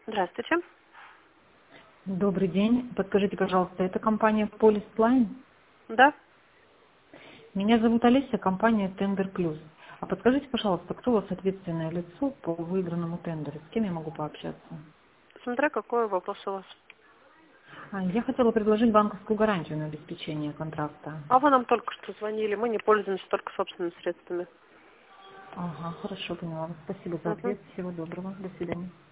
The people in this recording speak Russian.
Здравствуйте. Добрый день. Подскажите, пожалуйста, это компания Полисплайн? Да. Меня зовут Олеся, компания Тендер Плюс. А подскажите, пожалуйста, кто у вас ответственное лицо по выигранному тендеру? С кем я могу пообщаться? Смотря какой вопрос у вас. Я хотела предложить банковскую гарантию на обеспечение контракта. А вы нам только что звонили. Мы не пользуемся только собственными средствами. Ага, хорошо, поняла. Спасибо за Мгм. ответ. Всего доброго. До свидания.